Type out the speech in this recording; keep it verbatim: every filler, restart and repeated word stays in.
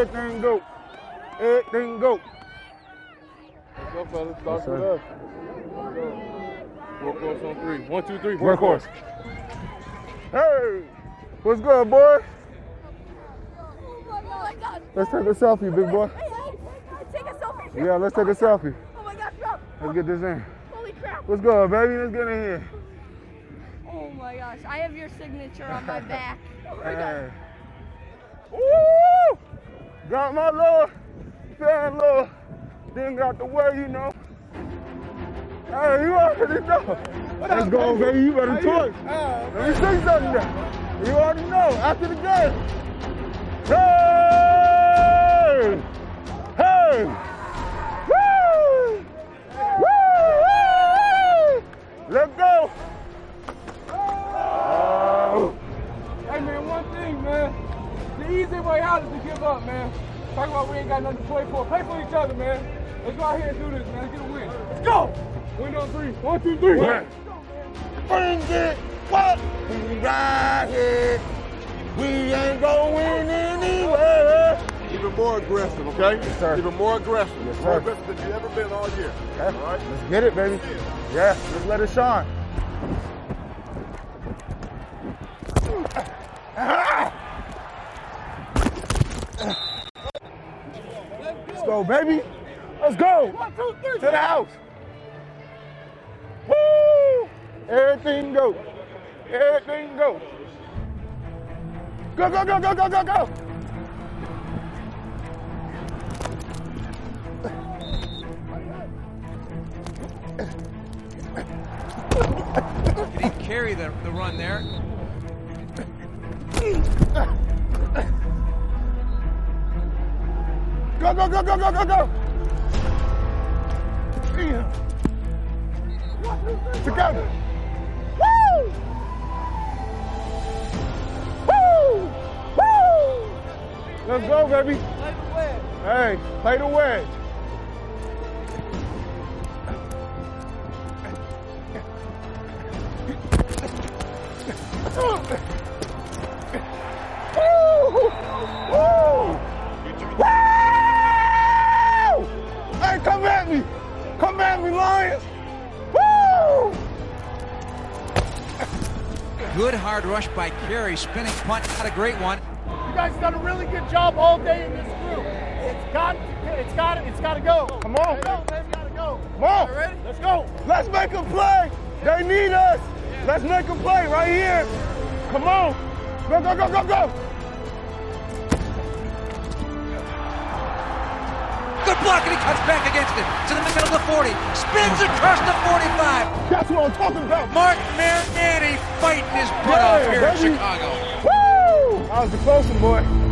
Everything go. Everything go. Let's go, fellas. Start Yes, with sir. us. Let's go. Workhorse on three. One, two, three. Workhorse. Hey, what's good, boy? Oh my God. Let's take a selfie, big boy. Hey, hey, take a selfie. Yeah, let's take a selfie. Oh my gosh, bro. Let's get this in. Holy crap. What's good, baby? Let's get in here. Oh my gosh, I have your signature on my back. Oh my Hey. God. Woo! Got my little fan, little thing out the way, you know. Hey, you already know. Let's go, baby. You better talk. Let me say something now. You already know. After the game. Hey! Hey! Woo! Woo! Let's go. Oh. Hey, man, one thing, man. The easy way out is to give up, man. Talk about we ain't got nothing to play for. Play for each other, man. Let's go out here and do this, man. Let's get a win. Let's go! Win on three. One, two, three. Right. Bring it, what? We right here. We ain't going anywhere. Even more aggressive, okay? Yes, sir. Even more aggressive. Yes, more sir. aggressive than you've ever been all year. Okay. All right? Let's get it, baby. Yeah, let's let it shine. Let's go, baby. Let's go. One, two, three. To the house. Woo! Everything go. Everything go. Go, go, go, go, go, go, go. Did he carry the, the run there? Go, go, go, go, go, go, go. Yeah. Together. Woo! Woo! Woo! Let's go, baby. Play the wedge. Hey, play the wedge. Woo! Woo! Woo! Hey, come at me! Come at me, Lions! Woo! Good hard rush by Carey. Spinning punt, not a great one. You guys done a really good job all day in this group. It's got, it's got, it's got to go. Come on. Go, baby, gotta go. Come on. You ready? Let's go. Let's make a play. They need us. Let's make a play right here. Come on. Go, go, go, go, go. Good block, and he cuts back against it. To the middle of the forty. Spins across the forty-five. That's what I'm talking about. Mark Marinelli fighting his butt off Yeah, here baby. in Chicago. Woo! That was the close one, boy.